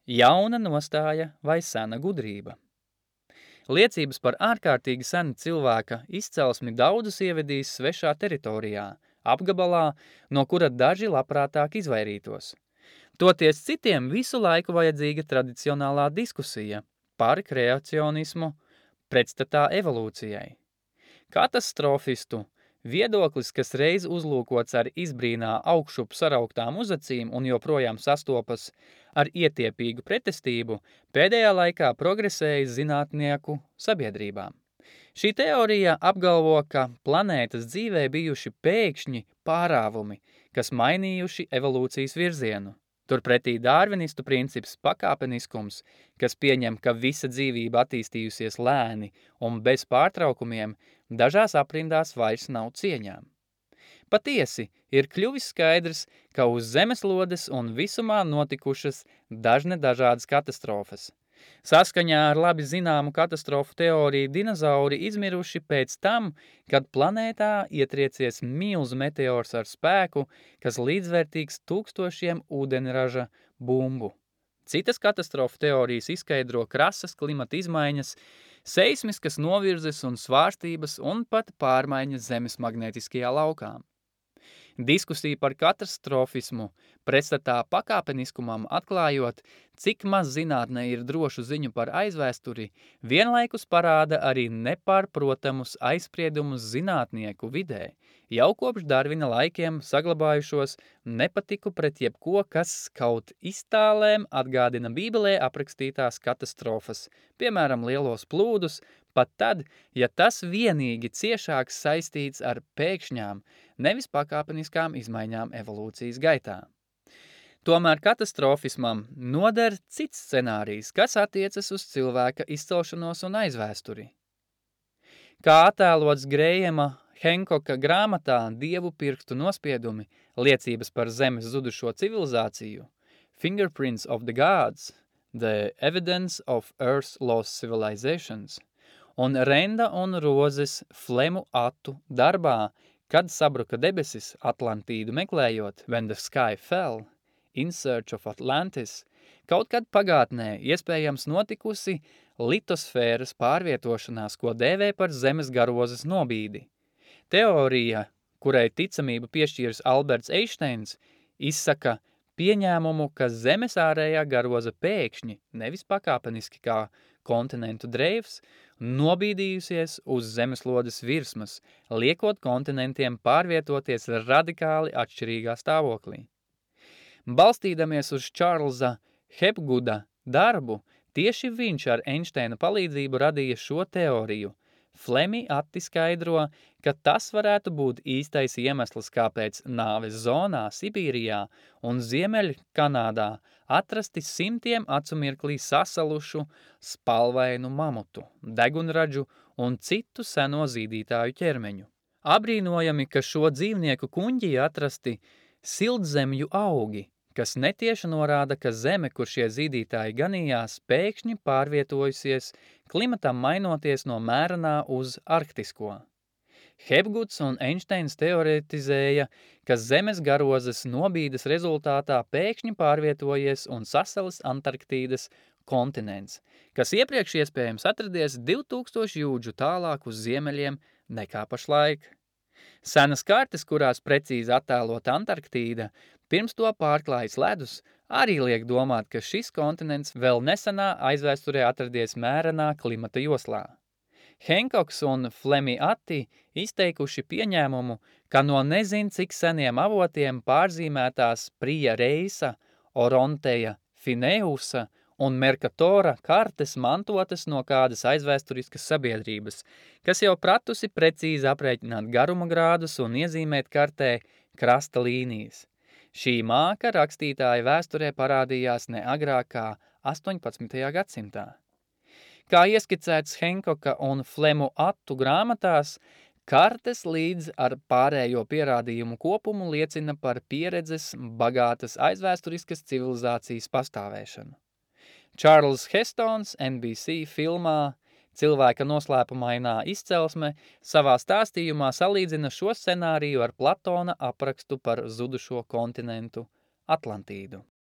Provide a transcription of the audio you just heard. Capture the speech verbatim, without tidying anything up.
Jauna nostāja vai sena gudrība. Liecības par ārkārtīgi senu cilvēka izcelsmi daudzus ievedīs svešā teritorijā, apgabalā, no kura daži labprātāk izvairītos. Toties citiem visu laiku vajadzīga tradicionālā diskusija par kreacionismu pretstatā evolūcijai. Katastrofistu viedoklis, kas reiz uzlūkots ar izbrīnā augšup sarauktām uzacīm un joprojām sastopas ar ietiepīgu pretestību, pēdējā laikā progresējas zinātnieku sabiedrībā. Šī teorija apgalvo, ka planētas dzīvē bijuši pēkšņi pārāvumi, kas mainījuši evolūcijas virzienu. Turpretī dārvinistu princips pakāpeniskums, kas pieņem, ka visa dzīvība attīstījusies lēni un bez pārtraukumiem, dažās aprindās vairs nav cieņām. Patiesi ir kļuvis skaidrs, ka uz zemeslodes un visumā notikušas dažne dažādas katastrofas. Saskaņā ar labi zināmu katastrofu teoriju dinozauri izmiruši pēc tam, kad planētā ietriecies milzu meteors ar spēku, kas līdzvērtīgs tūkstošiem ūdenraža bumbu. Citas katastrofu teorijas izskaidro krasas klimata izmaiņas, seismiskas novirzes un svārstības un pat pārmaiņas zemes magnētiskajā laukā. Diskusija par katastrofismu pretstatā pakāpeniskumam atklājot, cik maz zinātnē ir drošu ziņu par aizvēsturi, vienlaikus parāda arī nepārprotamus aizspriedumus zinātnieku vidē, jau kopš Darvina laikiem saglabājušos nepatiku pret jebko, kas kaut iztālēm atgādina Bībelē aprakstītās katastrofas, piemēram, lielos plūdus, pat tad, ja tas vienīgi ciešāk saistīts ar pēkšņām, nevis pakāpeniskām izmaiņām evolūcijas gaitā. Tomēr katastrofismam noder cits scenārijs, kas attiecas uz cilvēka izcelšanos un aizvēsturi. Kā attēlots Grējema Henkoka grāmatā Dievu pirkstu nospiedumi, liecības par zemes zudušo civilizāciju, Fingerprints of the Gods, The Evidence of Earth's Lost Civilizations, un Renda un Rozes Flemu atu darbā, kad sabruka debesis Atlantīdu meklējot, When the Sky Fell, In Search of Atlantis, kaut kad pagātnē iespējams notikusi litosfēras pārvietošanās, ko dēvē par zemes garozes nobīdi. Teorija, kurai ticamību piešķīris Alberts Einsteins, izsaka pieņēmumu, ka zemes ārējā garoza pēkšņi, nevis pakāpeniski kā kontinentu dreivs, nobīdījusies uz zemeslodes virsmas, liekot kontinentiem pārvietoties radikāli atšķirīgā stāvoklī. Balstīdamies uz Čārlza Hepguda darbu, tieši viņš ar Einsteina palīdzību radīja šo teoriju. Flemi atti skaidro, ka tas varētu būt īstais iemesls, kāpēc nāves zonā Sibīrijā un Ziemeļ Kanādā atrasti simtiem acu mirklī sasalušu spalvainu mamutu, degunraģu un citu seno zīdītāju ķermeņu. Abrīnojami, ka šo dzīvnieku kuņģī atrasti siltzemju augi, kas netieši norāda, ka zeme, kur šie zīdītāji ganījās, pēkšņi pārvietojusies, klimatam mainoties no mērenā uz arktisko. Hepguds un Einsteins teoretizēja, ka zemes garozes nobīdes rezultātā pēkšņi pārvietojies un sasalis Antarktīdas kontinents, kas iepriekš iespējams atradies divi tūkstoši jūdžu tālāk uz ziemeļiem nekā pašlaik. Senas kartes, kurās precīzi attēlota Antarktīda, pirms to pārklājis ledus, arī liek domāt, ka šis kontinents vēl nesenā aizvēsturē atradies mērenā klimata joslā. Henkoks un Flemi atti izteikuši pieņēmumu, ka no nezin cik seniem avotiem pārzīmētās Prija Reisa, Oronteja, Fineusa un Merkatora kartes mantotas no kādas aizvēsturiskas sabiedrības, kas jau pratusi precīzi aprēķināt garuma grādus un iezīmēt kartē krasta līnijas. Šī māka rakstītāja vēsturē parādījās ne agrāk kā astoņpadsmitajā gadsimtā. Kā ieskicēts Henkoka un Flemu attu grāmatās, kartes līdz ar pārējo pierādījumu kopumu liecina par pieredzes bagātas aizvēsturiskas civilizācijas pastāvēšanu. Čārls Hestons N B C filmā Cilvēka noslēpumainā izcelsme savā stāstījumā salīdzina šo scenāriju ar Platona aprakstu par zudušo kontinentu Atlantīdu.